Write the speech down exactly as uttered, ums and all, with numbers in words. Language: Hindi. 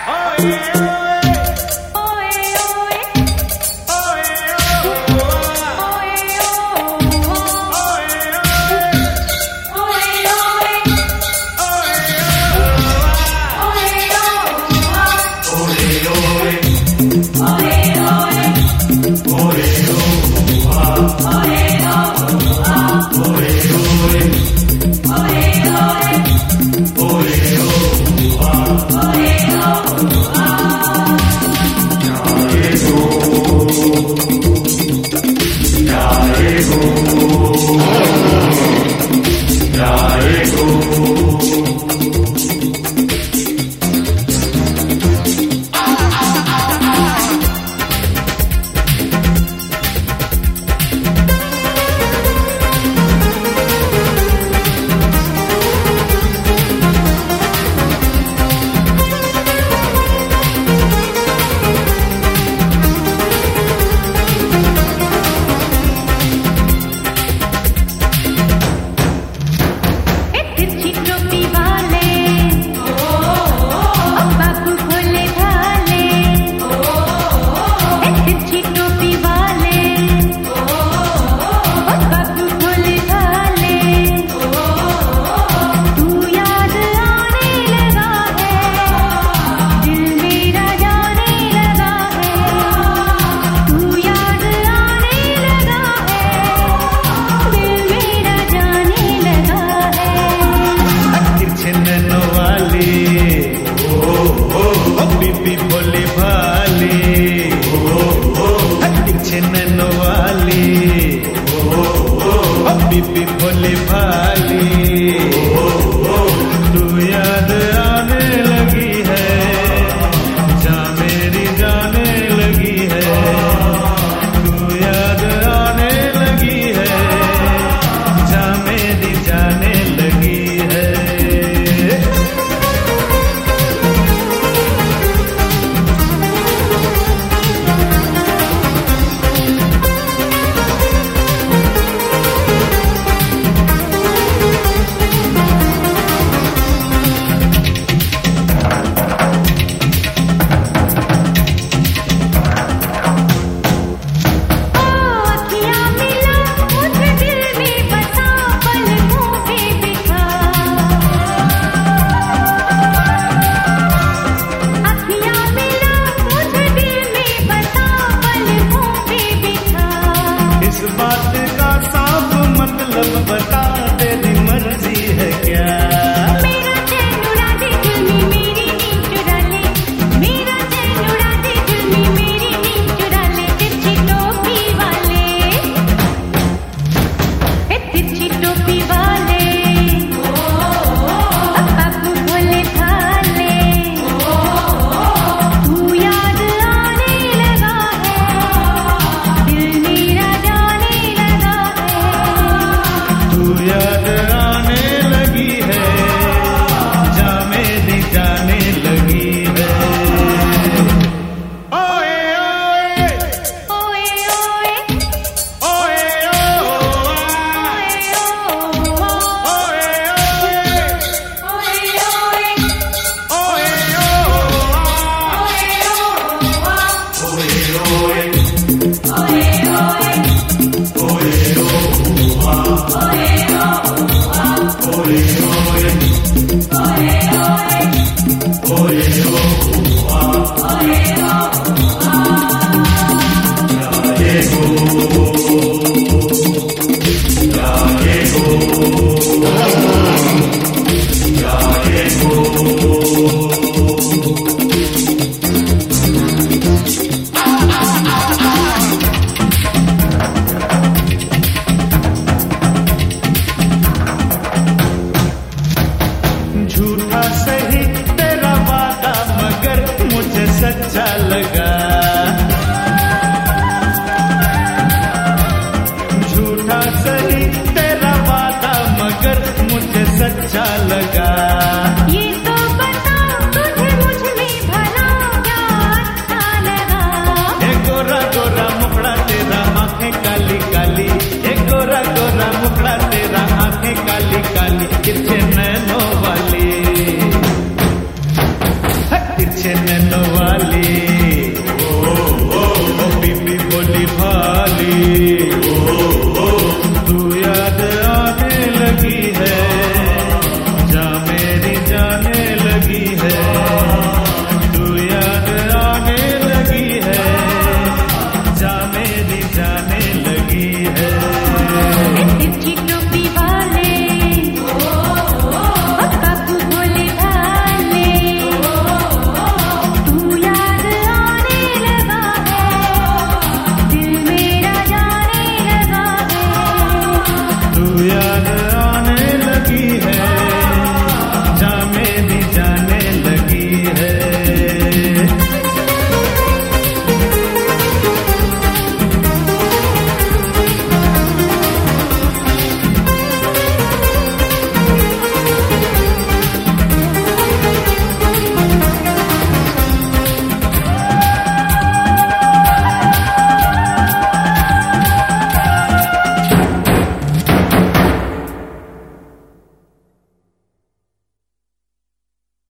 बीबी भोली भाली तू याद आने लगी है, जा मेरी जाने लगी है, तू याद आने लगी है, जा मेरी जाने लगी है। बात का साफ मतलब बता, तेरी मर्जी है क्या? मेरा चैन उड़ा दे दिल में मेरी नींद चुरा ले, मेरा चैन उड़ा दे दिल में मेरी नींद चुरा ले। तिरछी टोपी वाले, ए तिरछी टोपी वाले, अब बाबू भोले भाले, तू याद आने लगा है, दिल मेरा जाने लगा है। तू याद आने लगी है, जा मेरी जाने लगी है। ओए ओए ओए ओए ओए झूठा सही तेरा वादा मगर तिरछे नैनों वाली।